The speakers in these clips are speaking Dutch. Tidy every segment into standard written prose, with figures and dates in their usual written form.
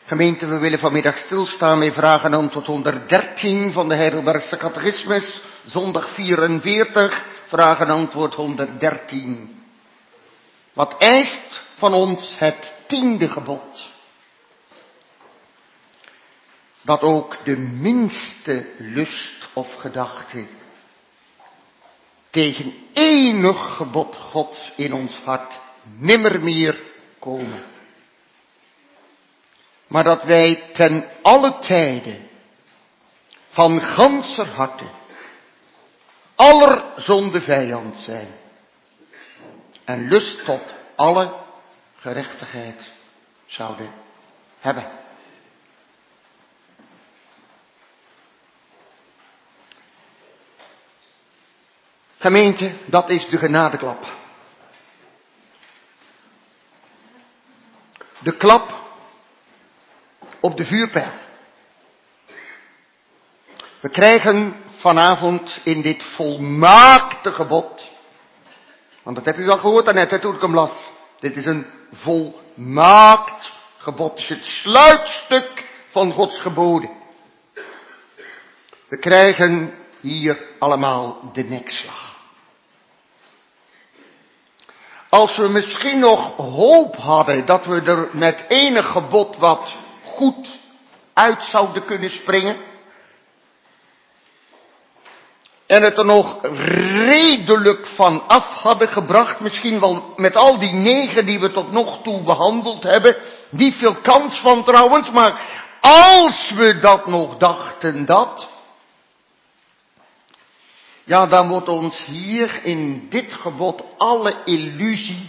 Gemeente, we willen vanmiddag stilstaan bij vraag en antwoord 113 van de Heidelbergse Catechismus, zondag 44, vraag en antwoord 113. Wat eist van ons het 10e gebod? Dat ook de minste lust of gedachte tegen enig gebod Gods in ons hart nimmer meer komen. Maar dat wij ten alle tijde van ganser harte aller zonde vijand zijn en lust tot alle gerechtigheid zouden hebben. Gemeente, dat is de genadeklap. De klap op de vuurpijl. We krijgen vanavond in dit volmaakte gebod, want dat heb u wel gehoord daarnet toen ik hem las. Dit is een volmaakt gebod. Het is het sluitstuk van Gods geboden. We krijgen hier allemaal de nekslag. Als we misschien nog hoop hadden dat we er met enig gebod wat goed uit zouden kunnen springen. En het er nog redelijk van af hadden gebracht. Misschien wel met al die 9 die we tot nog toe behandeld hebben. Niet veel kans van trouwens. Maar als we dat nog dachten dat. Ja, dan wordt ons hier in dit gebod alle illusie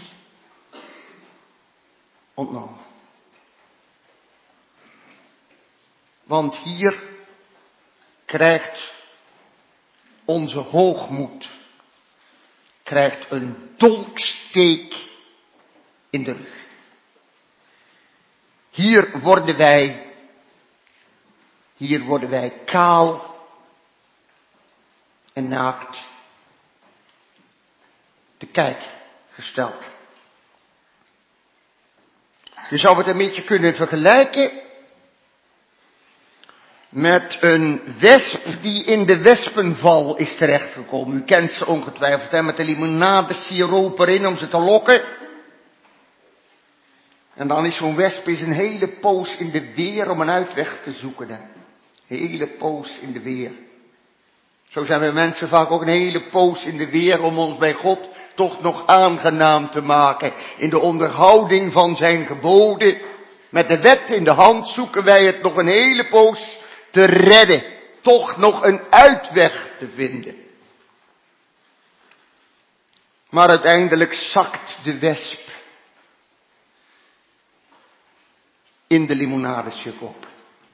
ontnomen. Want hier krijgt onze hoogmoed een dolksteek in de rug. Hier worden wij kaal en naakt te kijk gesteld. Je zou het een beetje kunnen vergelijken met een wesp die in de wespenval is terechtgekomen. U kent ze ongetwijfeld, hè, met de limonadesiroop erin om ze te lokken. En dan is zo'n wesp een hele poos in de weer om een uitweg te zoeken. Hè. Een hele poos in de weer. Zo zijn we mensen vaak ook een hele poos in de weer om ons bij God toch nog aangenaam te maken. In de onderhouding van zijn geboden. Met de wet in de hand zoeken wij het nog een hele poos te redden. Toch nog een uitweg te vinden. Maar uiteindelijk zakt de wesp in de limonadesiroop.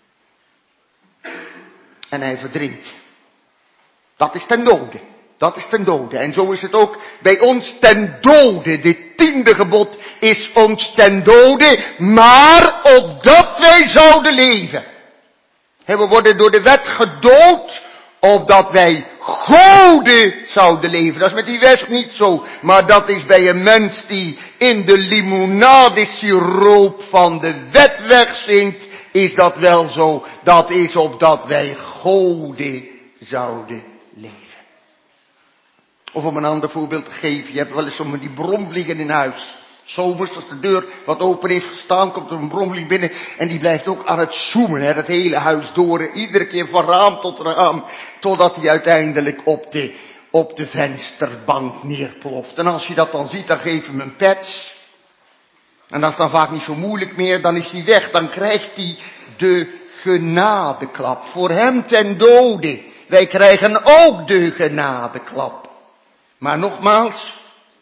En hij verdrinkt. Dat is ten dode. Dat is ten dode. En zo is het ook bij ons ten dode. Dit 10e gebod is ons ten dode. Maar opdat wij zouden leven. We worden door de wet gedood. Opdat wij goden zouden leven. Dat is met die wesp niet zo. Maar dat is bij een mens die in de limonadesiroop van de wet wegzinkt. Is dat wel zo. Dat is opdat wij goden zouden leven. Of om een ander voorbeeld te geven. Je hebt wel eens zo'n die bromvliegen in huis. Zomers, als de deur wat open heeft gestaan, komt er een bromvlieg binnen. En die blijft ook aan het zoemen, hè, dat hele huis door. Iedere keer van raam tot raam. Totdat hij uiteindelijk op de vensterbank neerploft. En als je dat dan ziet, dan geef hem een pets. En dat is dan vaak niet zo moeilijk meer. Dan is hij weg. Dan krijgt hij de genadeklap. Voor hem ten dode. Wij krijgen ook de genadeklap. Maar nogmaals,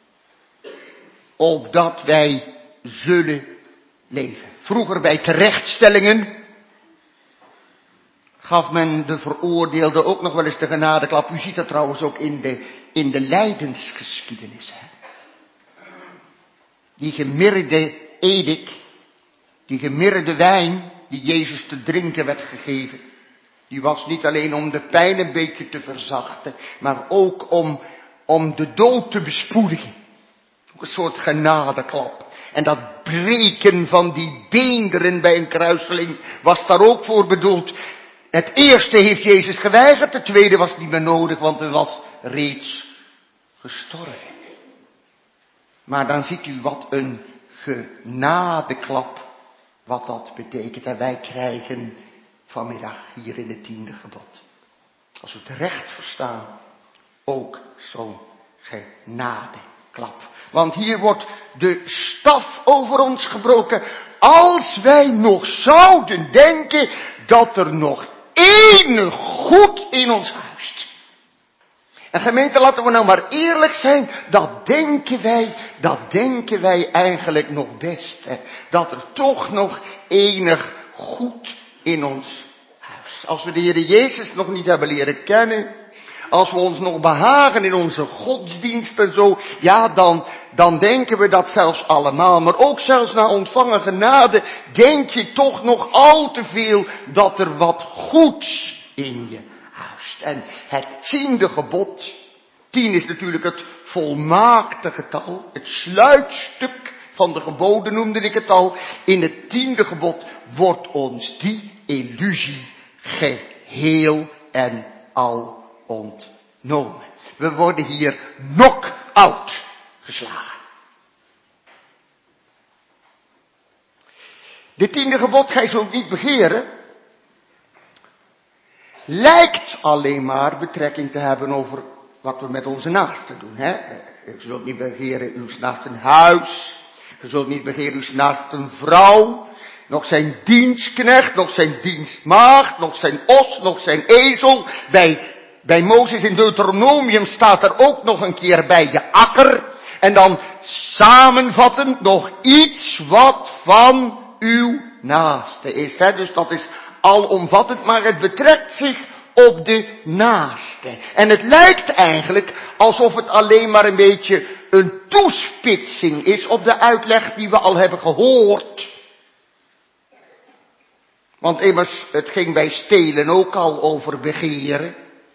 opdat wij zullen leven. Vroeger bij terechtstellingen gaf men de veroordeelde ook nog wel eens de genadeklap. U ziet dat trouwens ook in de lijdensgeschiedenis. Hè? Die gemiddelde edik, die gemiddelde wijn die Jezus te drinken werd gegeven. Die was niet alleen om de pijn een beetje te verzachten, maar ook om de dood te bespoedigen. Ook een soort genadeklap. En dat breken van die beenderen bij een kruiseling was daar ook voor bedoeld. Het eerste heeft Jezus geweigerd, het tweede was niet meer nodig, want hij was reeds gestorven. Maar dan ziet u wat een genadeklap, wat dat betekent. En wij krijgen vanmiddag hier in het 10e gebod, als we het recht verstaan, ook zo'n genadeklap. Want hier wordt de staf over ons gebroken. Als wij nog zouden denken dat er nog enig goed in ons huist. En gemeente, laten we nou maar eerlijk zijn, dat denken wij eigenlijk nog best. Hè? Dat er toch nog enig goed in ons huist. Als we de Heer Jezus nog niet hebben leren kennen, als we ons nog behagen in onze godsdienst en zo, ja, dan denken we dat zelfs allemaal. Maar ook zelfs na ontvangen genade denk je toch nog al te veel dat er wat goeds in je huist. En het 10e gebod, 10 is natuurlijk het volmaakte getal, het sluitstuk van de geboden noemde ik het al. In het 10e gebod wordt ons die illusie geheel en al ontnomen. We worden hier knock-out geslagen. Dit 10e gebod, gij zult niet begeren, lijkt alleen maar betrekking te hebben over wat we met onze naasten doen. Hè? Je zult niet begeren uw naasten huis, je zult niet begeren uw naasten vrouw, nog zijn dienstknecht, nog zijn dienstmaagd, nog zijn os, nog zijn ezel. Bij Mozes in Deuteronomium staat er ook nog een keer bij je akker. En dan samenvattend nog iets wat van uw naaste is. Hè? Dus dat is alomvattend, maar het betrekt zich op de naaste. En het lijkt eigenlijk alsof het alleen maar een beetje een toespitsing is op de uitleg die we al hebben gehoord. Want immers, het ging bij stelen ook al over begeren.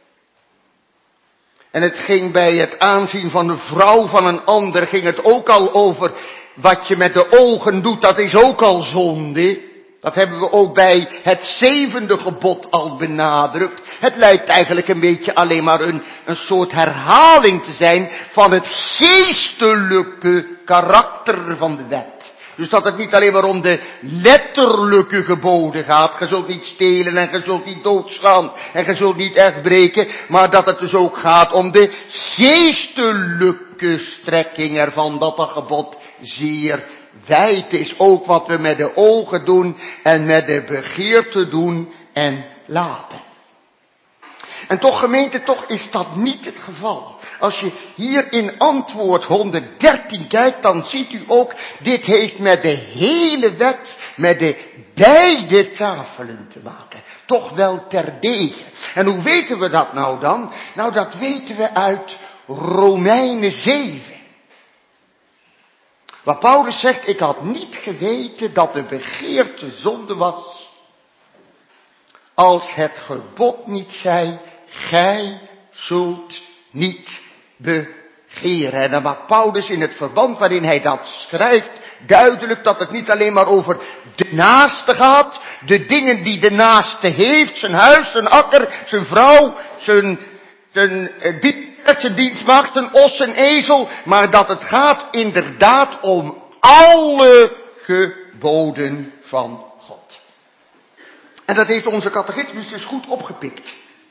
En het ging bij het aanzien van de vrouw van een ander, ging het ook al over wat je met de ogen doet, dat is ook al zonde. Dat hebben we ook bij het 7e gebod al benadrukt. Het lijkt eigenlijk een beetje alleen maar een soort herhaling te zijn van het geestelijke karakter van de wet. Dus dat het niet alleen maar om de letterlijke geboden gaat. Je zult niet stelen en je zult niet doodslaan en je zult niet echt breken. Maar dat het dus ook gaat om de geestelijke strekking ervan. Dat dat gebod zeer wijd is. Ook wat we met de ogen doen en met de begeerte doen en laten. En toch gemeente, toch is dat niet het geval. Als je hier in antwoord 113 kijkt, dan ziet u ook, dit heeft met de hele wet, met de beide tafelen te maken. Toch wel terdege. En hoe weten we dat nou dan? Nou, dat weten we uit Romeinen 7. Waar Paulus zegt, ik had niet geweten dat de begeerte zonde was, als het gebod niet zei, gij zult niet begeren. En dan maakt Paulus in het verband waarin hij dat schrijft duidelijk dat het niet alleen maar over de naaste gaat, de dingen die de naaste heeft, zijn huis, zijn akker, zijn vrouw, zijn dienstmaagd, zijn os, zijn ezel, maar dat het gaat inderdaad om alle geboden van God. En dat heeft onze catechismus dus goed opgepikt.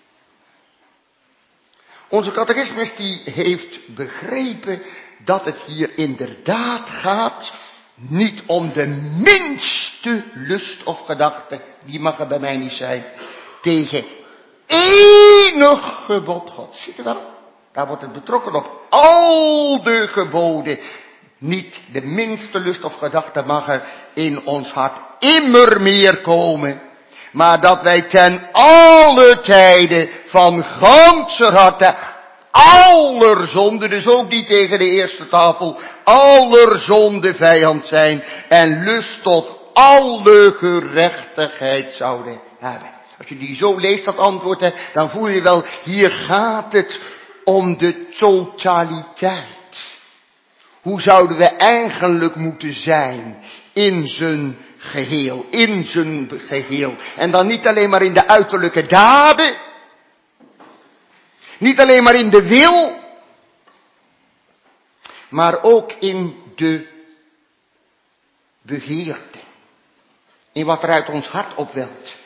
Onze catechismus die heeft begrepen dat het hier inderdaad gaat niet om de minste lust of gedachte, die mag er bij mij niet zijn, tegen enig gebod God. Ziet u wel? Daar wordt het betrokken op al de geboden. Niet de minste lust of gedachte mag er in ons hart immer meer komen. Maar dat wij ten alle tijden van ganser harte aller zonde, dus ook niet tegen de eerste tafel, aller zonde vijand zijn en lust tot alle gerechtigheid zouden hebben. Als je die zo leest, dat antwoord, dan voel je wel, hier gaat het om de totaliteit. Hoe zouden we eigenlijk moeten zijn in zijn geheel, in zijn geheel. En dan niet alleen maar in de uiterlijke daden, niet alleen maar in de wil, maar ook in de begeerte. In wat er uit ons hart opwelt.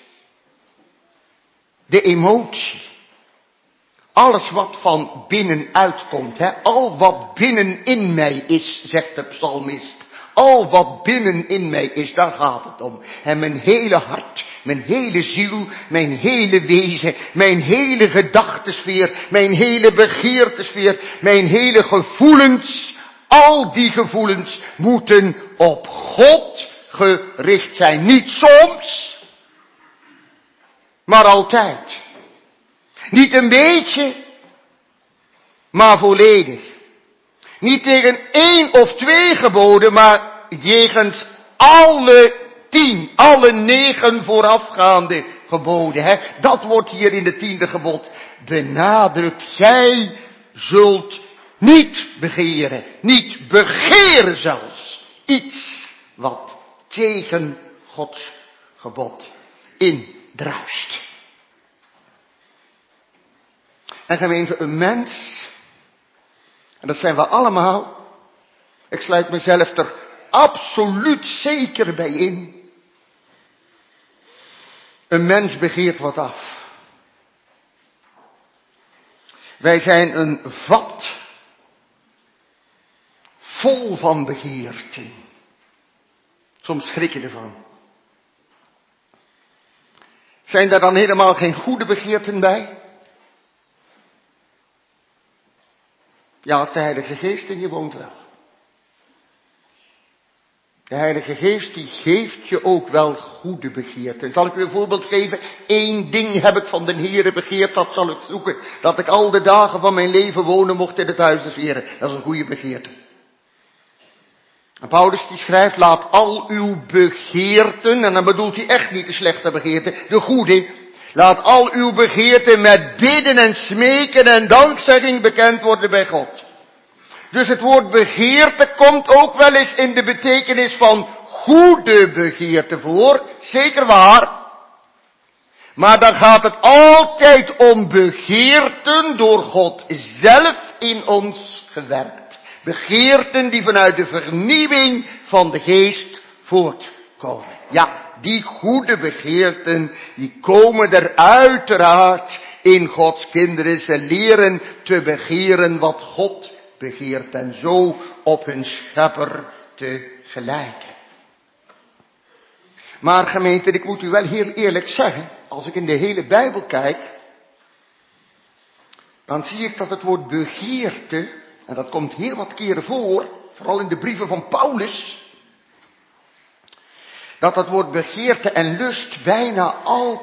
De emotie. Alles wat van binnenuit komt. Al wat binnenin mij is, zegt de psalmist. Al wat binnenin mij is, daar gaat het om. En mijn hele hart, mijn hele ziel, mijn hele wezen, mijn hele gedachtensfeer, mijn hele begeertesfeer, mijn hele gevoelens. Al die gevoelens moeten op God gericht zijn. Niet soms, maar altijd. Niet een beetje, maar volledig. Niet tegen 1 of 2 geboden, maar jegens alle 10, alle 9 voorafgaande geboden. Dat wordt hier in het 10e gebod benadrukt. Gij zult niet begeren, niet begeren zelfs, iets wat tegen Gods gebod indruist. En gemeente, een mens, en dat zijn we allemaal, ik sluit mezelf er absoluut zeker bij in. Een mens begeert wat af. Wij zijn een vat vol van begeerten. Soms schrik je ervan. Zijn daar dan helemaal geen goede begeerten bij? Ja, als de Heilige Geest in je woont wel. De Heilige Geest die geeft je ook wel goede begeerten. Zal ik u een voorbeeld geven? 1 ding heb ik van de Heere begeerd, dat zal ik zoeken. Dat ik al de dagen van mijn leven wonen mocht in het huis des Heeren. Dat is een goede begeerte. En Paulus die schrijft, laat al uw begeerten, en dan bedoelt hij echt niet de slechte begeerten, de goede. Laat al uw begeerten met bidden en smeken en dankzegging bekend worden bij God. Dus het woord begeerte komt ook wel eens in de betekenis van goede begeerte voor. Zeker waar. Maar dan gaat het altijd om begeerten door God zelf in ons gewerkt. Begeerten die vanuit de vernieuwing van de geest voortkomen. Ja, die goede begeerten, die komen er uiteraard in Gods kinderen. Ze leren te begeren wat God begeert en zo op hun schepper te gelijken. Maar gemeente, ik moet u wel heel eerlijk zeggen, als ik in de hele Bijbel kijk, dan zie ik dat het woord begeerte, en dat komt heel wat keren voor, vooral in de brieven van Paulus, dat het woord begeerte en lust bijna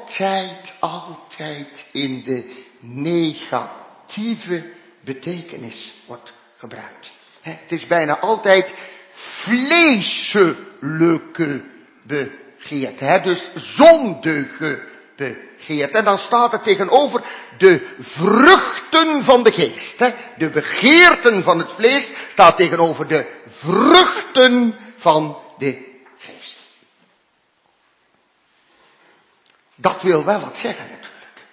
altijd in de negatieve betekenis wordt gebruikt. Het is bijna altijd vleeselijke begeerte, dus zondige begeerte. En dan staat er tegenover de vruchten van de geest. De begeerten van het vlees staat tegenover de vruchten van de geest. Dat wil wel wat zeggen natuurlijk.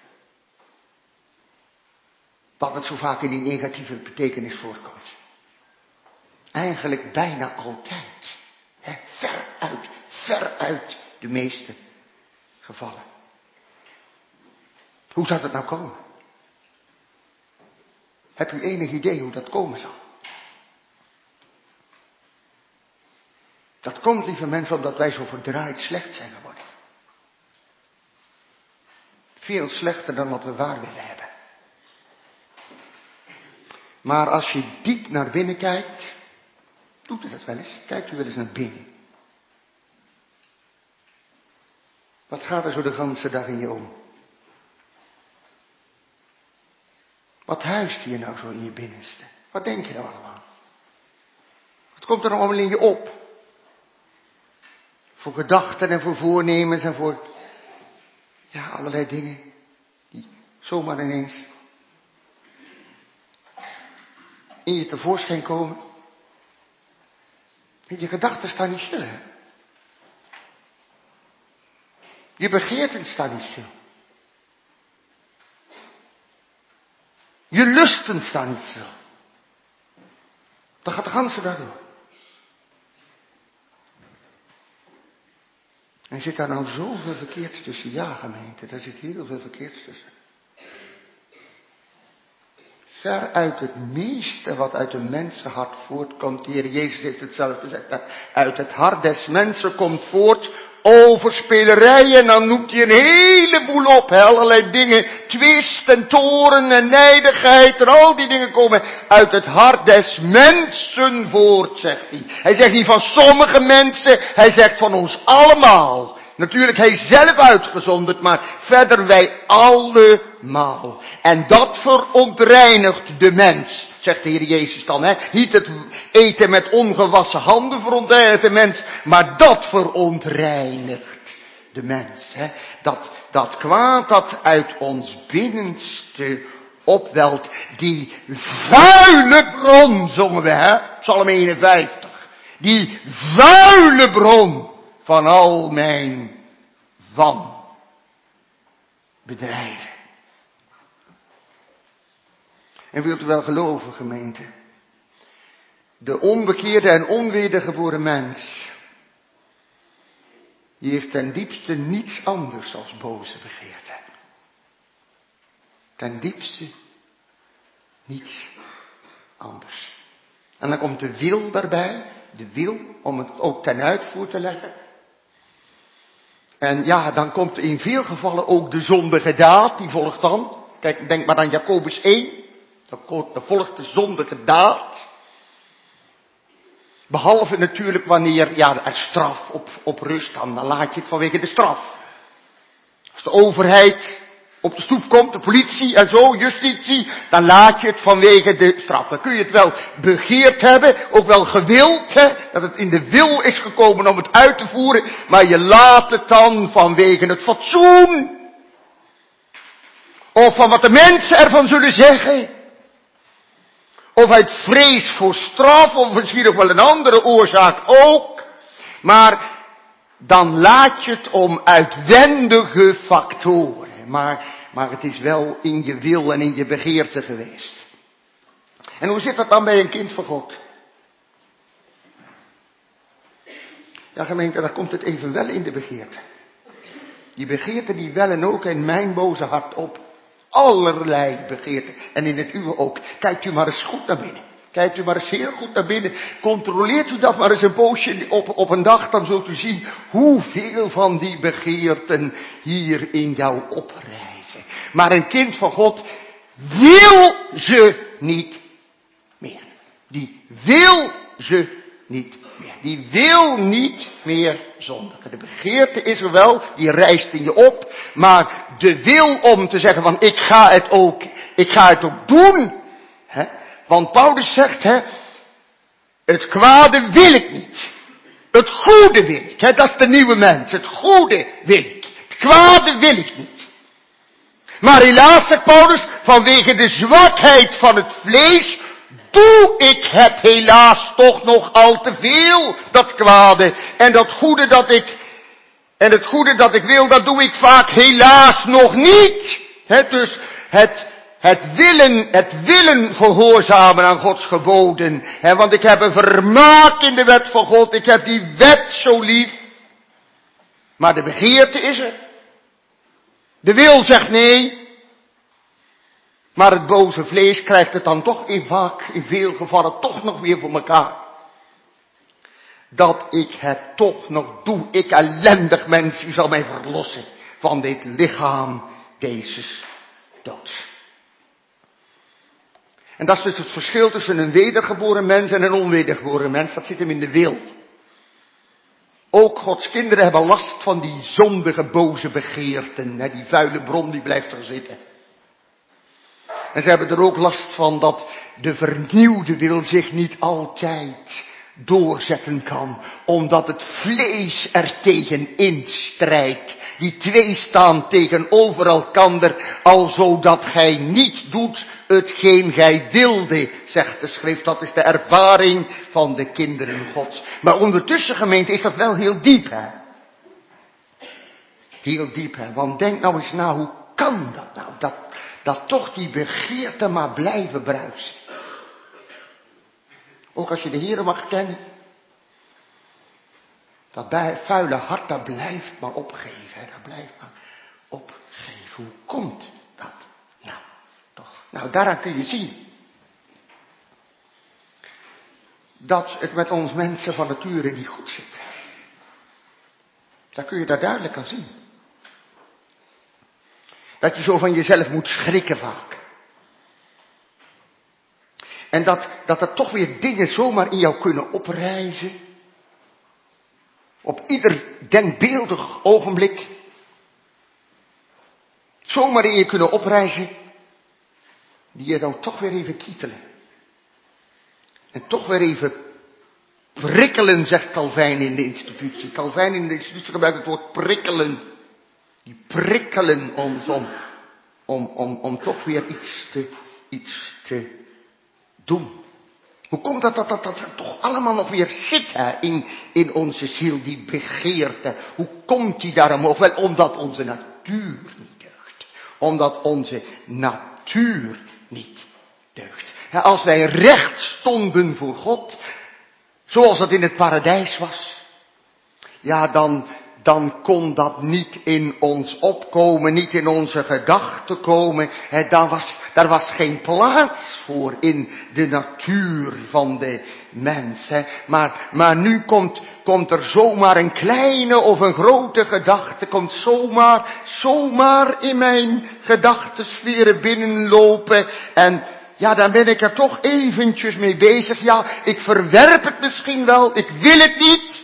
Dat het zo vaak in die negatieve betekenis voorkomt. Eigenlijk bijna altijd. Veruit de meeste gevallen. Hoe zou dat nou komen? Heb u enig idee hoe dat komen zal? Dat komt, lieve mensen, omdat wij zo verdraaid slecht zijn geworden. Veel slechter dan wat we waar willen hebben. Maar als je diep naar binnen kijkt, doet u dat wel eens? Kijkt u wel eens naar binnen? Wat gaat er zo de ganse dag in je om? Wat huist hier nou zo in je binnenste? Wat denk je nou allemaal? Wat komt er nou allemaal in je op? Voor gedachten en voor voornemens en voor allerlei dingen die zomaar ineens in je tevoorschijn komen. Je gedachten staan niet stil, hè? Je begeerten staan niet stil. Je lusten staan niet stil. Dan gaat de ganse dag door. En zit daar nou zoveel verkeerds tussen? Ja, gemeente, daar zit heel veel verkeerds tussen. Ver uit het meeste wat uit een mensenhart voortkomt. De Heer Jezus heeft het zelf gezegd. Uit het hart des mensen komt voort overspelerij. En dan noemt hij een heleboel op. Allerlei dingen. Twist en toren en nijdigheid. En al die dingen komen uit het hart des mensen voort, zegt hij. Hij zegt niet van sommige mensen. Hij zegt van ons allemaal. Natuurlijk hij zelf uitgezonderd, maar verder wij allemaal. En dat verontreinigt de mens, zegt de Heer Jezus dan. Hè? Niet het eten met ongewassen handen verontreinigt de mens, maar dat verontreinigt de mens. Hè? Dat kwaad dat uit ons binnenste opwelt, die vuile bron, zongen we, hè? Psalm 51. Die vuile bron van al mijn wanbedrijven. En wilt u wel geloven, gemeente? De onbekeerde en onwedergeboren mens, die heeft ten diepste niets anders als boze begeerte. Ten diepste niets anders. En dan komt de wil daarbij, de wil om het ook ten uitvoer te leggen. En ja, dan komt in veel gevallen ook de zondige daad, die volgt dan. Kijk, denk maar aan Jacobus 1. Dan volgt de zondige daad. Behalve natuurlijk wanneer er straf op rust, dan laat je het vanwege de straf. Als de overheid op de stoep komt, de politie en zo, justitie, dan laat je het vanwege de straf. Dan kun je het wel begeerd hebben, ook wel gewild, hè, dat het in de wil is gekomen om het uit te voeren, maar je laat het dan vanwege het fatsoen. Of van wat de mensen ervan zullen zeggen. Of uit vrees voor straf, of misschien nog wel een andere oorzaak ook. Maar dan laat je het om uitwendige factoren. Maar het is wel in je wil en in je begeerte geweest. En hoe zit dat dan bij een kind van God? Ja, gemeente, daar komt het even wel in de begeerte. Die begeerten die wellen ook in mijn boze hart op. Allerlei begeerten. En in het uwe ook. Kijkt u maar eens goed naar binnen. Kijkt u maar eens heel goed naar binnen. Controleert u dat maar eens een poosje op een dag. Dan zult u zien hoeveel van die begeerten hier in jou oprijzen. Maar een kind van God wil ze niet meer. Die wil ze niet meer. Die wil niet meer zondigen. De begeerte is er wel, die rijst in je op. Maar de wil om te zeggen van ik ga het ook doen. Hè? Want Paulus zegt, hè, het kwade wil ik niet. Het goede wil ik. Hè? Dat is de nieuwe mens. Het goede wil ik. Het kwade wil ik niet. Maar helaas, zegt Paulus, vanwege de zwakheid van het vlees doe ik het helaas toch nog al te veel, dat kwade. En het goede dat ik wil, dat doe ik vaak helaas nog niet. Dus het willen gehoorzamen aan Gods geboden. Want ik heb een vermaak in de wet van God. Ik heb die wet zo lief. Maar de begeerte is er. De wil zegt nee. Maar het boze vlees krijgt het dan toch in veel gevallen toch nog weer voor elkaar. Dat ik het toch nog doe. Ik ellendig mens, u zal mij verlossen van dit lichaam Jezus doods. En dat is dus het verschil tussen een wedergeboren mens en een onwedergeboren mens. Dat zit hem in de wil. Ook Gods kinderen hebben last van die zondige boze begeerten. Die vuile bron die blijft er zitten. En ze hebben er ook last van dat de vernieuwde wil zich niet altijd doorzetten kan, omdat het vlees er tegen instrijdt. Die twee staan tegenover elkander, alzodat gij niet doet hetgeen gij wilde, zegt de schrift. Dat is de ervaring van de kinderen Gods. Maar ondertussen, gemeente, is dat wel heel diep, hè? Heel diep, hè? Want denk nou eens na, hoe kan dat nou? Dat toch die begeerten maar blijven bruisen. Ook als je de Heere mag kennen. Dat vuile hart, dat blijft maar opgeven. Hè? Dat blijft maar opgeven. Hoe komt dat nou toch? Nou, daaraan kun je zien. Dat het met ons mensen van nature niet goed zit. Daar kun je daar duidelijk aan zien. Dat je zo van jezelf moet schrikken vaak. En dat er toch weer dingen zomaar in jou kunnen oprijzen. Op ieder denkbeeldig ogenblik. Zomaar in je kunnen oprijzen. Die je dan toch weer even kietelen. En toch weer even prikkelen, zegt Calvijn in de institutie. Calvijn in de institutie gebruikt het woord prikkelen. Die prikkelen ons om toch weer iets te doen. Hoe komt dat toch allemaal nog weer zit hè, in onze ziel, die begeerte? Hoe komt die daarom op? Wel, omdat onze natuur niet deugt. Omdat onze natuur niet deugt. Als wij recht stonden voor God, zoals het in het paradijs was, ja, dan kon dat niet in ons opkomen, niet in onze gedachten komen. Daar was geen plaats voor in de natuur van de mens. Maar nu komt er zomaar een kleine of een grote gedachte, komt zomaar in mijn gedachtensferen binnenlopen. En ja, dan ben ik er toch eventjes mee bezig. Ja, ik verwerp het misschien wel, ik wil het niet.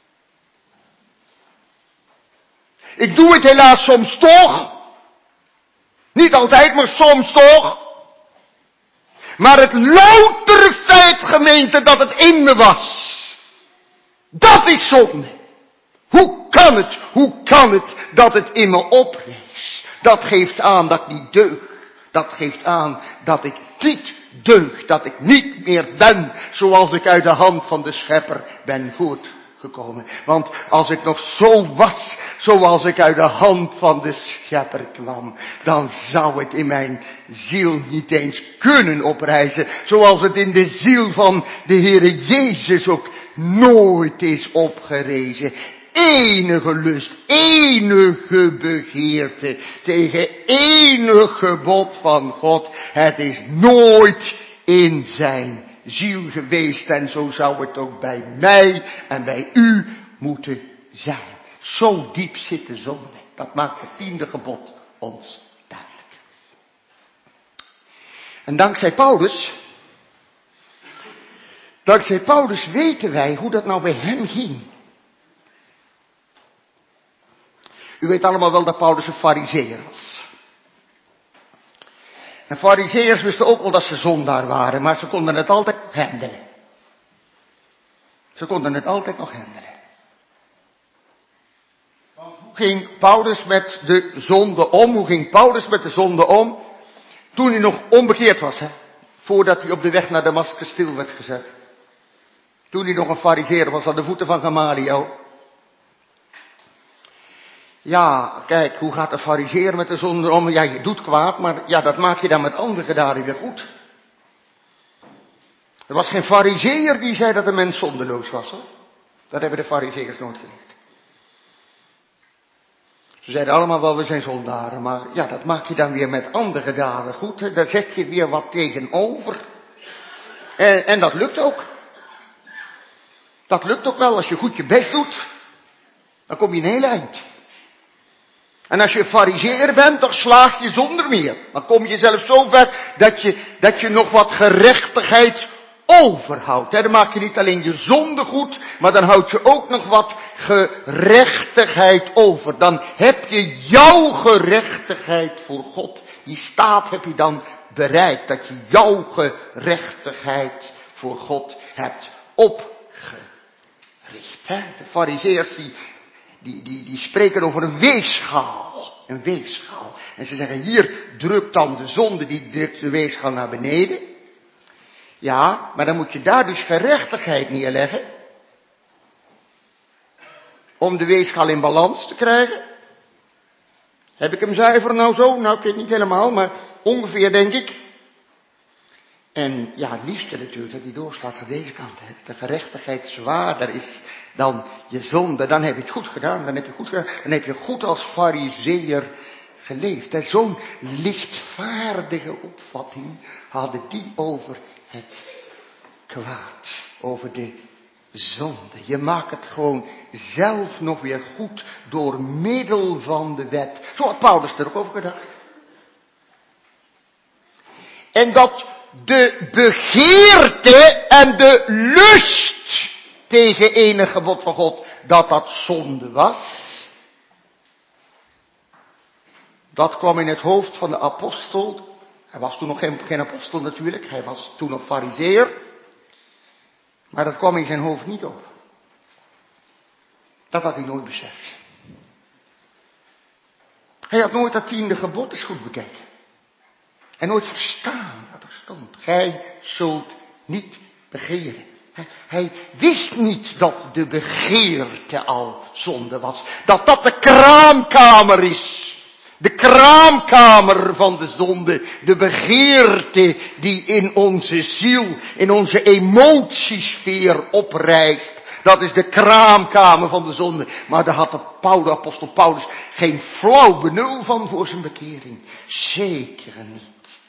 Ik doe het helaas soms toch. Niet altijd, maar soms toch. Maar het loutere feit, gemeente, dat het in me was. Dat is zonde. Hoe kan het dat het in me oprees? Dat geeft aan dat ik niet deug. Dat geeft aan dat ik niet deug. Dat ik niet meer ben zoals ik uit de hand van de Schepper ben voortgekomen. Want als ik nog zo was zoals ik uit de hand van de Schepper kwam, dan zou het in mijn ziel niet eens kunnen oprijzen. Zoals het in de ziel van de Heere Jezus ook nooit is opgerezen. Enige lust, enige begeerte tegen enig gebod van God. Het is nooit in zijn ziel geweest en zo zou het ook bij mij en bij u moeten zijn. Zo diep zit de zonde. Dat maakt het 10e gebod ons duidelijk. En dankzij Paulus weten wij hoe dat nou bij hem ging. U weet allemaal wel dat Paulus een farizeeër was. En farizeeërs wisten ook wel dat ze zondaar waren, maar ze konden het altijd nog handelen. Ze konden het altijd nog handelen. Want hoe ging Paulus met de zonde om? Hoe ging Paulus met de zonde om? Toen hij nog onbekeerd was, hè? Voordat hij op de weg naar Damascus stil werd gezet. Toen hij nog een farizeeër was aan de voeten van Gamaliel. Ja, kijk, hoe gaat de farizeer met de zonde om? Ja, je doet kwaad, maar ja, dat maak je dan met andere daden weer goed. Er was geen farizeer die zei dat een mens zondeloos was, hoor. Dat hebben de farizeërs nooit geleerd. Ze zeiden allemaal wel, we zijn zondaren, maar ja, dat maak je dan weer met andere daden goed. Hè? Daar zet je weer wat tegenover. En dat lukt ook. Dat lukt ook wel, als je goed je best doet. Dan kom je een heel eind. En als je farizeer bent, dan slaag je zonder meer. Dan kom je zelfs zo ver dat je nog wat gerechtigheid overhoudt. Dan maak je niet alleen je zonde goed, maar dan houd je ook nog wat gerechtigheid over. Dan heb je jouw gerechtigheid voor God. Die staat heb je dan bereikt. Dat je jouw gerechtigheid voor God hebt opgebouwd. uitgericht. Hè? De farizeërs die spreken over een weegschaal. Een weegschaal. En ze zeggen, hier drukt dan de zonde, die drukt de weegschaal naar beneden. Ja, maar dan moet je daar dus gerechtigheid neerleggen. Om de weegschaal in balans te krijgen. Heb ik hem zuiver nou zo? Nou, ik weet niet helemaal, maar ongeveer denk ik. En ja, het liefste natuurlijk dat die doorslaat aan deze kant. Hè. De gerechtigheid zwaarder is dan je zonde. Dan heb je het goed gedaan. Dan heb je goed als farizeeër geleefd. En zo'n lichtvaardige opvatting hadden die over het kwaad. Over de zonde. Je maakt het gewoon zelf nog weer goed door middel van de wet. Zo had Paulus er ook over gedacht. En dat de begeerte en de lust tegen enig gebod van God, dat zonde was. Dat kwam in het hoofd van de apostel. Hij was toen nog geen apostel natuurlijk, hij was toen nog farizeeër. Maar dat kwam in zijn hoofd niet op. Dat had hij nooit beseft. Hij had nooit dat 10e gebod eens goed bekeken. En nooit verstaan wat er stond. Gij zult niet begeren. Hij wist niet dat de begeerte al zonde was. Dat dat de kraamkamer is. De kraamkamer van de zonde. De begeerte die in onze ziel, in onze emotiesfeer oprijst. Dat is de kraamkamer van de zonde. Maar daar had de apostel Paulus geen flauw benul van voor zijn bekering. Zeker niet.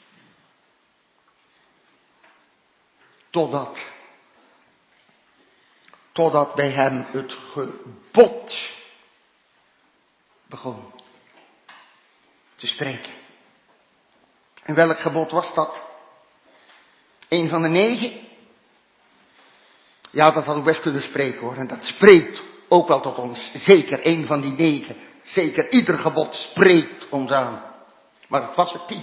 Totdat bij hem het gebod begon te spreken. En welk gebod was dat? Een van de 9? Ja, dat had ik best kunnen spreken hoor. En dat spreekt ook wel tot ons. Zeker een van die 9. Zeker ieder gebod spreekt ons aan. Maar het was het 10.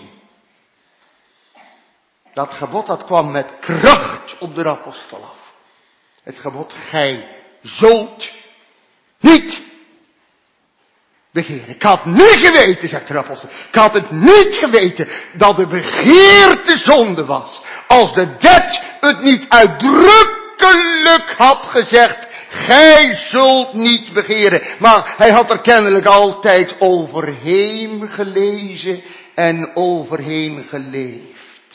Dat gebod dat kwam met kracht op de apostel af. Het gebod, gij zult niet begeren. Ik had niet geweten, zegt de apostel. Ik had het niet geweten dat de begeerte zonde was. Als de wet het niet uitdrukkelijk had gezegd. Gij zult niet begeren. Maar hij had er kennelijk altijd overheen gelezen en overheen geleefd.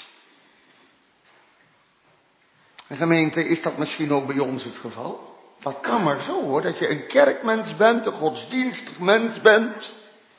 En gemeente, is dat misschien ook bij ons het geval? Dat kan maar zo hoor, dat je een kerkmens bent, een godsdienstig mens bent.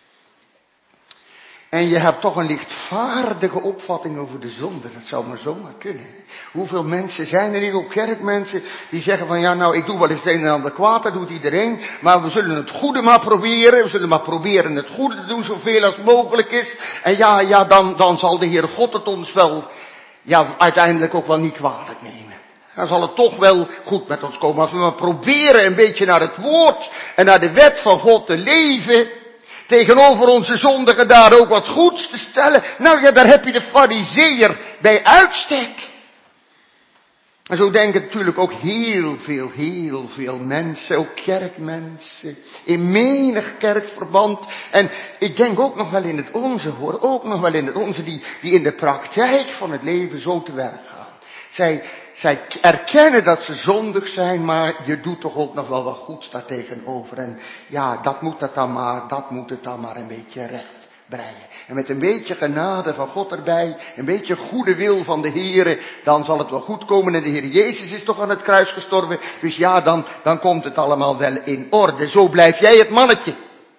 En je hebt toch een lichtvaardige opvatting over de zonde. Dat zou maar zomaar kunnen. Hoeveel mensen zijn er niet, ook kerkmensen, die zeggen van ja nou ik doe wel eens het een en ander kwaad, dat doet iedereen. Maar we zullen het goede maar proberen. We zullen maar proberen het goede te doen zoveel als mogelijk is. En ja dan zal de Heer God het ons wel uiteindelijk ook wel niet kwalijk nemen. Dan zal het toch wel goed met ons komen. Als we maar proberen een beetje naar het woord en naar de wet van God te leven. Tegenover onze zondigen daar ook wat goeds te stellen. Nou ja, daar heb je de farizeeër bij uitstek. En zo denken natuurlijk ook heel veel mensen, ook kerkmensen, in menig kerkverband. En ik denk ook nog wel in het onze hoor, ook nog wel in het onze die in de praktijk van het leven zo te werk gaan. Zij erkennen dat ze zondig zijn, maar je doet toch ook nog wel wat goeds daar tegenover. En ja, dat moet het dan maar een beetje recht breien. En met een beetje genade van God erbij, een beetje goede wil van de Heere, dan zal het wel goed komen. En de Heer Jezus is toch aan het kruis gestorven, dus ja, dan komt het allemaal wel in orde. Zo blijf jij het mannetje.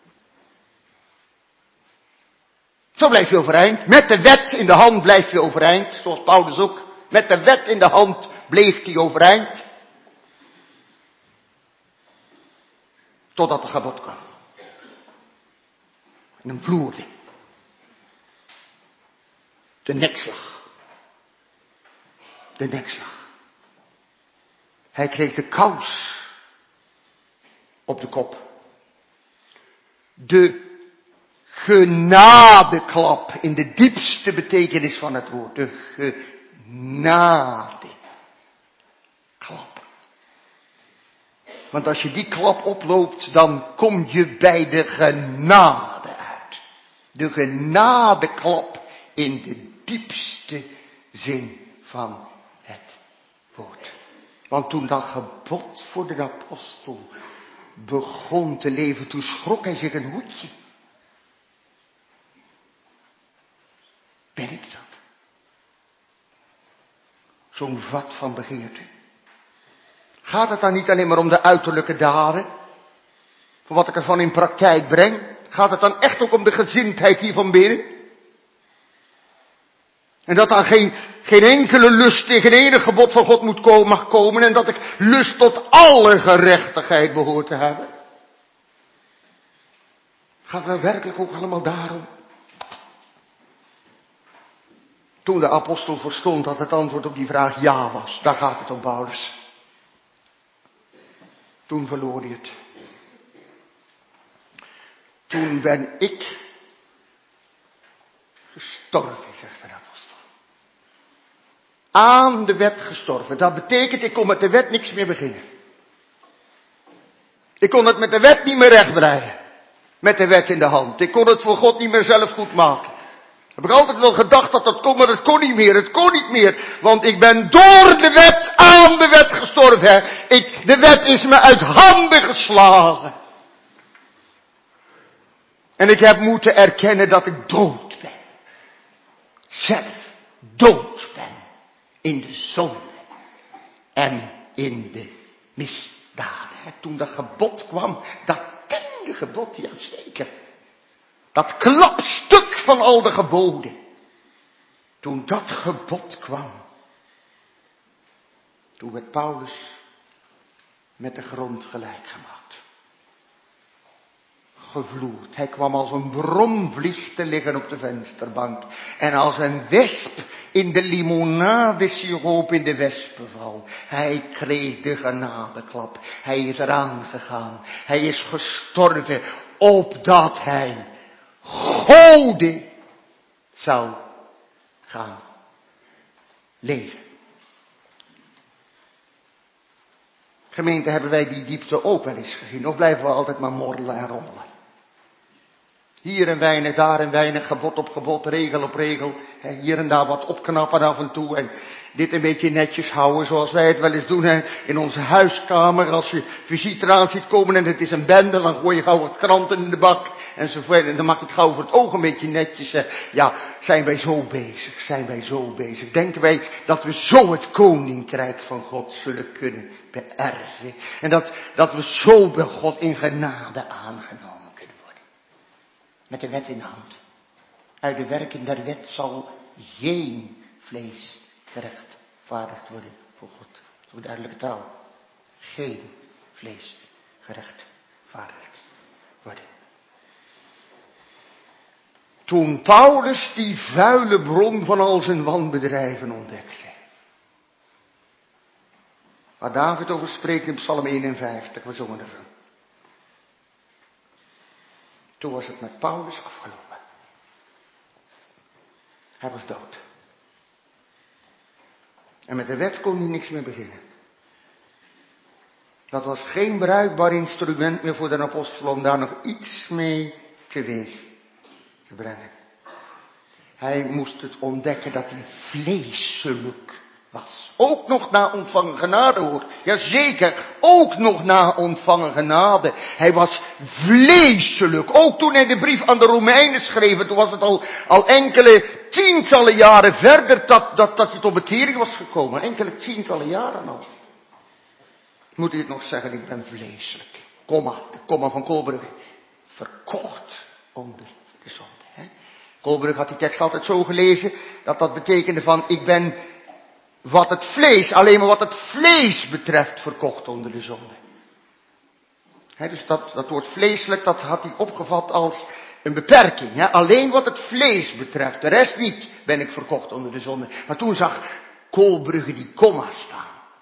Zo blijf je overeind. Met de wet in de hand blijf je overeind, zoals Paulus ook. Met de wet in de hand bleef hij overeind. Totdat het gebod kwam. En hem vloerde. De nekslag. De nekslag. Hij kreeg de kous op de kop. De genadeklap in de diepste betekenis van het woord. De genadeklap. Want als je die klap oploopt, dan kom je bij de genade uit. De genadeklap in de diepste zin van het woord. Want toen dat gebod voor de apostel begon te leven, toen schrok hij zich een hoedje. Ben ik dat? Zo'n vat van begeerte. Gaat het dan niet alleen maar om de uiterlijke daden? Voor wat ik ervan in praktijk breng? Gaat het dan echt ook om de gezindheid hier van binnen? En dat dan geen enkele lust tegen enig gebod van God mag komen. En dat ik lust tot alle gerechtigheid behoor te hebben. Gaat het werkelijk ook allemaal daarom? Toen de apostel verstond dat het antwoord op die vraag ja was. Daar gaat het om, Paulus. Toen verloor hij het. Toen ben ik gestorven, zegt de apostel. Aan de wet gestorven. Dat betekent, ik kon met de wet niks meer beginnen. Ik kon het met de wet niet meer rechtbreien. Met de wet in de hand. Ik kon het voor God niet meer zelf goed maken. Heb ik altijd wel gedacht dat dat kon, maar dat kon niet meer. Het kon niet meer. Want ik ben door de wet aan de wet gestorven. De wet is me uit handen geslagen. En ik heb moeten erkennen dat ik dood ben. Zelf dood ben. In de zonde. En in de misdaden. Toen dat gebod kwam, dat 10e gebod, ja zeker. Dat klapstuk van al de geboden. Toen dat gebod kwam. Toen werd Paulus met de grond gelijk gemaakt. Gevloerd. Hij kwam als een bromvlieg te liggen op de vensterbank. En als een wesp in de limonadesiroop in de wespenval. Hij kreeg de genadeklap. Hij is eraan gegaan. Hij is gestorven opdat hij Gode zou gaan leven. Gemeente, hebben wij die diepte ook wel eens gezien? Of blijven we altijd maar morrelen en rommelen? Hier een weinig, daar een weinig, gebod op gebod, regel op regel. Hier en daar wat opknappen af en toe. En dit een beetje netjes houden zoals wij het wel eens doen in onze huiskamer. Als je visite eraan ziet komen en het is een bende, dan gooi je gauw wat kranten in de bak. Enzovoort. En dan maak je het gauw voor het oog een beetje netjes. Ja, zijn wij zo bezig? Zijn wij zo bezig? Denken wij dat we zo het koninkrijk van God zullen kunnen beërven? En dat we zo bij God in genade aangenomen kunnen worden? Met de wet in de hand. Uit de werken der wet zal geen vlees gerechtvaardigd worden voor God. Zo duidelijke taal. Geen vlees gerechtvaardigd worden. Toen Paulus die vuile bron van al zijn wanbedrijven ontdekte. Waar David over spreekt in Psalm 51, we zongen ervan. Toen was het met Paulus afgelopen. Hij was dood. En met de wet kon hij niks meer beginnen. Dat was geen bruikbaar instrument meer voor de apostel om daar nog iets mee teweeg te brengen. Hij moest het ontdekken dat hij vleeselijk was. Ook nog na ontvangen genade hoor. Jazeker, ook nog na ontvangen genade. Hij was vleeselijk. Ook toen hij de brief aan de Romeinen schreef, toen was het al enkele tientallen jaren verder dat hij tot bekering was gekomen. Enkele tientallen jaren al. Moet hij het nog zeggen, ik ben vleeselijk. De komma van Kolbrugge. Verkocht onder de zonde. Kolbrugge had die tekst altijd zo gelezen, dat betekende van, ik ben alleen maar wat het vlees betreft verkocht onder de zonde. Dus dat woord vleeselijk, dat had hij opgevat als een beperking. Alleen wat het vlees betreft, de rest niet, ben ik verkocht onder de zonde. Maar toen zag Kolbrugge die komma staan.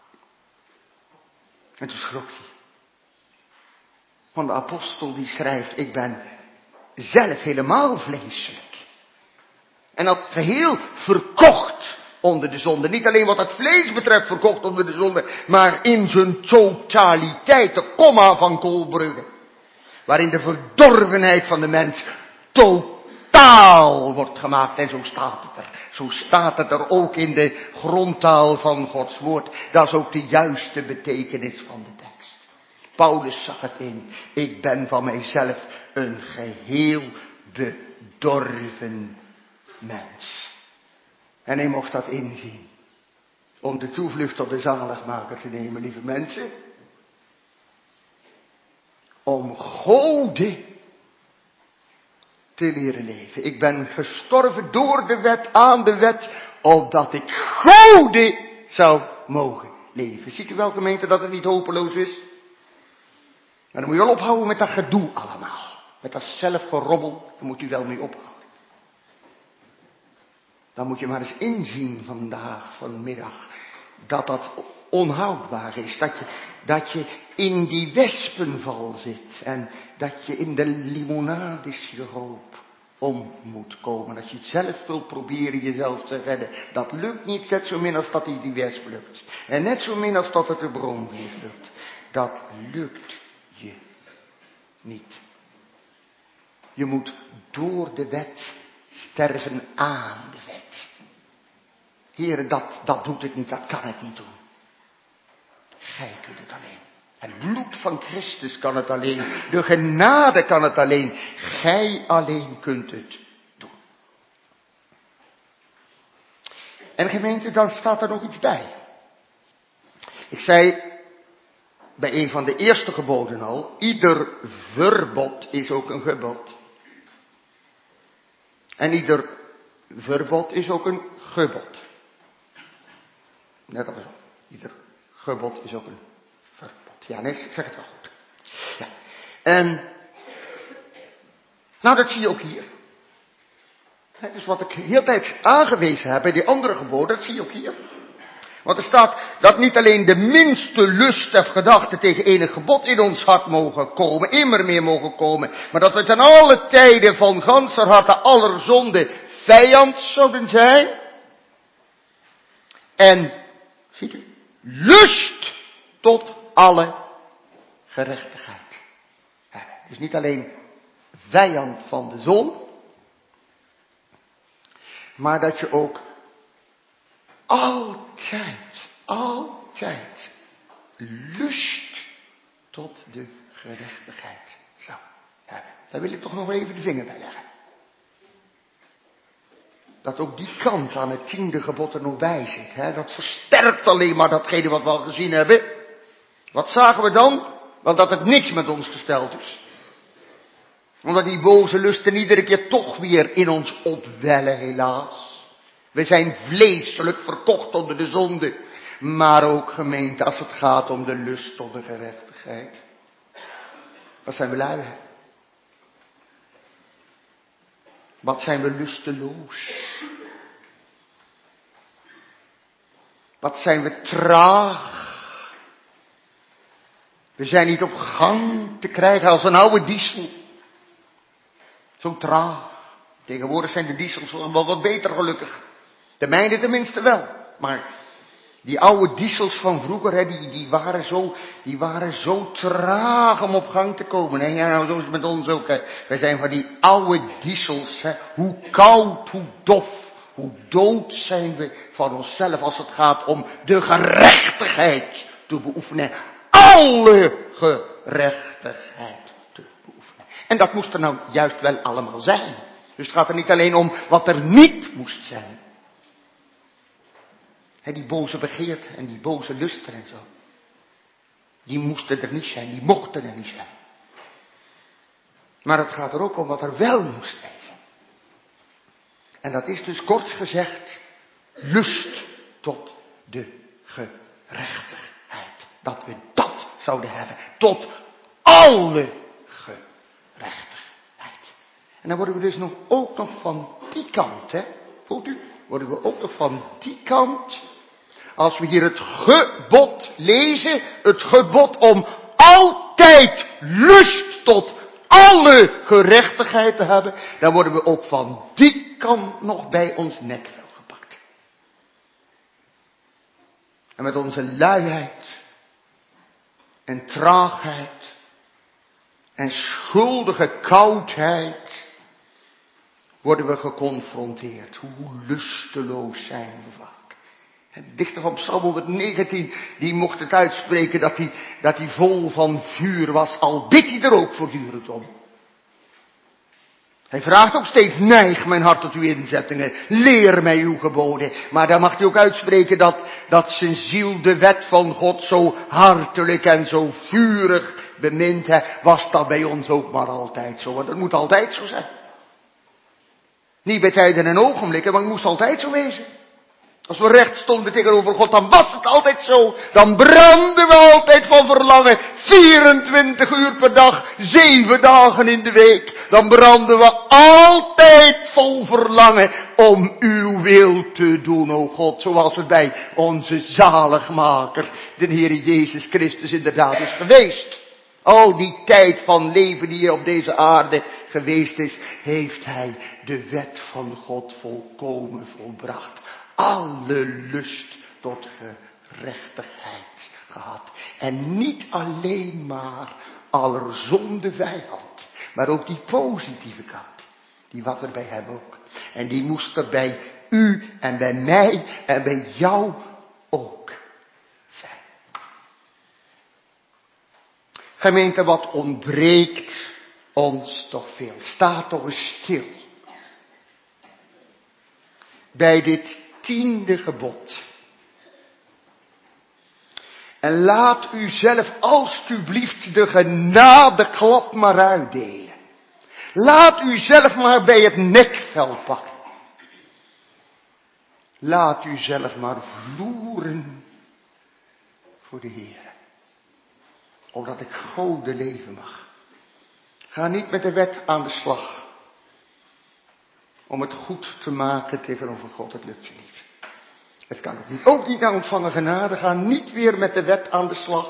En toen schrok hij. Want de apostel die schrijft, ik ben zelf helemaal vleeselijk. En dat geheel verkocht onder de zonde. Niet alleen wat het vlees betreft verkocht onder de zonde, maar in zijn totaliteit, de komma van Kolbrugge. Waarin de verdorvenheid van de mens totaal wordt gemaakt. En zo staat het er. Zo staat het er ook in de grondtaal van Gods woord. Dat is ook de juiste betekenis van de tekst. Paulus zag het in. Ik ben van mijzelf een geheel bedorven mens. En hij mocht dat inzien. Om de toevlucht tot de zaligmaker te nemen, lieve mensen. Om Gode te leren leven. Ik ben gestorven door de wet, aan de wet, opdat ik Gode zou mogen leven. Ziet u wel, gemeente, dat het niet hopeloos is? Maar dan moet je wel ophouden met dat gedoe allemaal. Met dat zelfgerobbel, daar moet u wel mee ophouden. Dan moet je maar eens inzien vanmiddag, dat dat onhoudbaar is. Dat je in die wespenval zit. En dat je in de limonadesiroop om moet komen. Dat je zelf wilt proberen jezelf te redden. Dat lukt niet, net zo min als dat die wesp lukt. En net zo min als dat het de bromvlieg lukt. Dat lukt je niet. Je moet door de wet sterven aan de wet. Heren, dat doet het niet, dat kan het niet doen. Gij kunt het alleen. Het bloed van Christus kan het alleen. De genade kan het alleen. Gij alleen kunt het doen. En gemeente, dan staat er nog iets bij. Ik zei bij een van de eerste geboden al, ieder verbod is ook een gebod. En ieder verbod is ook een gebod. Net als zo. Ieder gebod is ook een verbod. Ja, nee, ik zeg het wel goed. Ja. En, nou, dat zie je ook hier. Dus wat ik heel tijd aangewezen heb bij die andere geboden, dat zie je ook hier. Want er staat dat niet alleen de minste lust of gedachte tegen enig gebod in ons hart mogen komen, immer meer mogen komen, maar dat we ten alle tijden van ganser harte aller zonde vijand zouden zijn. En, ziet u, lust tot alle gerechtigheid hebben. Dus niet alleen vijand van de zon, maar dat je ook altijd lust tot de gerechtigheid zou hebben. Daar wil ik toch nog even de vinger bij leggen. Dat ook die kant aan het 10e gebod er nog bij zit. Hè? Dat versterkt alleen maar datgene wat we al gezien hebben. Wat zagen we dan? Wel dat het niks met ons gesteld is. Omdat die boze lusten iedere keer toch weer in ons opwellen, helaas. We zijn vleeselijk verkocht onder de zonde. Maar ook, gemeente, als het gaat om de lust tot de gerechtigheid. Wat zijn we lui? Wat zijn we lusteloos? Wat zijn we traag? We zijn niet op gang te krijgen als een oude diesel. Zo traag. Tegenwoordig zijn de diesels wel wat beter gelukkig. De mijne tenminste wel. Maar die oude diesels van vroeger, die waren zo traag om op gang te komen. En ja, nou zo is het met ons ook. Hè. Wij zijn van die oude diesels. Hè. Hoe koud, hoe dof, hoe dood zijn we van onszelf als het gaat om de gerechtigheid te beoefenen. Alle gerechtigheid te beoefenen. En dat moest er nou juist wel allemaal zijn. Dus het gaat er niet alleen om wat er niet moest zijn. He, die boze begeerten en die boze lusten en zo. Die moesten er niet zijn, die mochten er niet zijn. Maar het gaat er ook om wat er wel moest wezen. En dat is dus kort gezegd lust tot de gerechtigheid. Dat we dat zouden hebben. Tot alle gerechtigheid. En dan worden we dus ook nog van die kant, hè. Voelt u? Worden we ook nog van die kant. Als we hier het gebod lezen, het gebod om altijd lust tot alle gerechtigheid te hebben, dan worden we ook van die kant nog bij ons nekvel gepakt. En met onze luiheid en traagheid en schuldige koudheid worden we geconfronteerd. Hoe lusteloos zijn we vaak. De dichter van Psalm 119, die mocht het uitspreken dat hij vol van vuur was, al bidt hij er ook voortdurend om. Hij vraagt ook steeds, neig mijn hart tot uw inzettingen, leer mij uw geboden. Maar dan mag hij ook uitspreken dat zijn ziel de wet van God zo hartelijk en zo vurig bemint. Was dat bij ons ook maar altijd zo, want dat moet altijd zo zijn. Niet bij tijden en ogenblikken, maar het moest altijd zo wezen. Als we recht stonden tegenover God, dan was het altijd zo. Dan brandden we altijd van verlangen. 24 uur per dag, 7 dagen in de week. Dan branden we altijd vol verlangen om uw wil te doen, o God. Zoals het bij onze zaligmaker, de Heer Jezus Christus, inderdaad is geweest. Al die tijd van leven die op deze aarde geweest is, heeft hij de wet van God volkomen volbracht. Alle lust tot gerechtigheid gehad. En niet alleen maar aller zonde vijand, maar ook die positieve kant. Die was er bij hem ook. En die moest er bij u en bij mij en bij jou ook zijn. Gemeente, wat ontbreekt ons toch veel. Sta toch eens stil bij dit 10e gebod. En laat u zelf alstublieft de genadeklap maar uitdelen. Laat u zelf maar bij het nekvel pakken. Laat u zelf maar vloeren voor de Heer. Opdat ik Gode leven mag. Ga niet met de wet aan de slag. Om het goed te maken tegenover God, het lukt je niet. Het kan ook niet. Ook niet naar ontvangen genade. Ga niet weer met de wet aan de slag.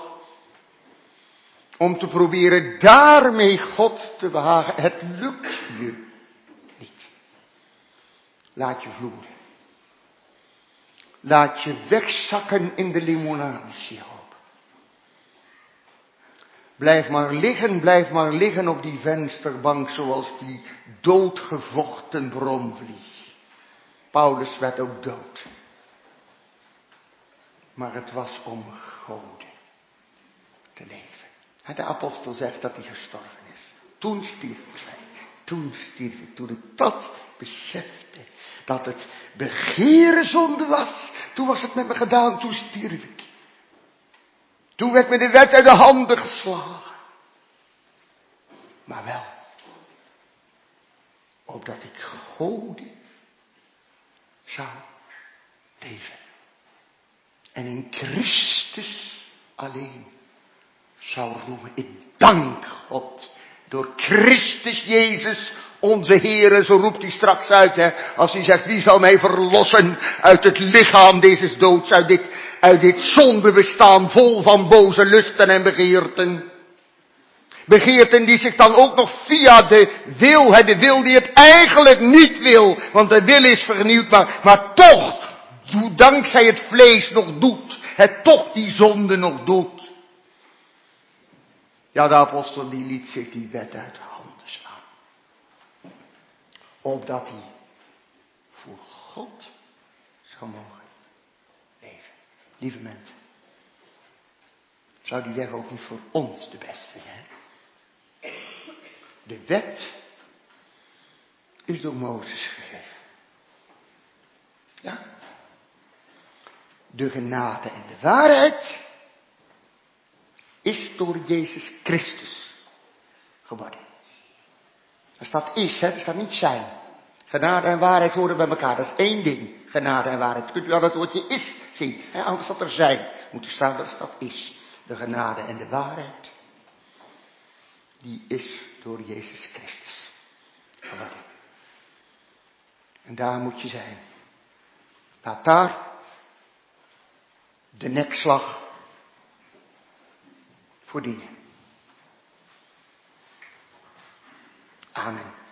Om te proberen daarmee God te behagen. Het lukt je niet. Laat je vloeren. Laat je wegzakken in de limonadesiroop. Blijf maar liggen op die vensterbank zoals die doodgevochten bromvlieg. Paulus werd ook dood. Maar het was om Gode te leven. De apostel zegt dat hij gestorven is. Toen stierf ik, zei hij. Toen stierf ik. Toen ik dat besefte. Dat het begeren zonde was. Toen was het met me gedaan. Toen stierf ik. Toen werd me de wet uit de handen geslagen. Maar wel. Opdat ik Gode zou leven. En in Christus alleen zou roemen. Ik dank God. Door Christus Jezus onze Heere. Zo roept hij straks uit. Als hij zegt, wie zal mij verlossen uit het lichaam deze doods. Uit dit zondebestaan vol van boze lusten en begeerten. Begeerten die zich dan ook nog via de wil die het eigenlijk niet wil. Want de wil is vernieuwd, maar toch, dankzij het vlees nog doet. Het toch die zonde nog doet. Ja, de apostel die liet zich die wet uit de handen slaan. Opdat hij voor God zou mogen leven. Lieve mensen. Zou die weg ook niet voor ons de beste zijn? De wet is door Mozes gegeven. Ja. De genade en de waarheid is door Jezus Christus geworden. Er staat is, er staat niet zijn. Genade en waarheid horen bij elkaar. Dat is één ding. Genade en waarheid. Kunt u al dat woordje is zien. Anders dat er zijn. Moet er staan dat dat is. De genade en de waarheid. Die is door Jezus Christus geworden. En daar moet je zijn. Laat daar de nekslag voor dienen. Amen.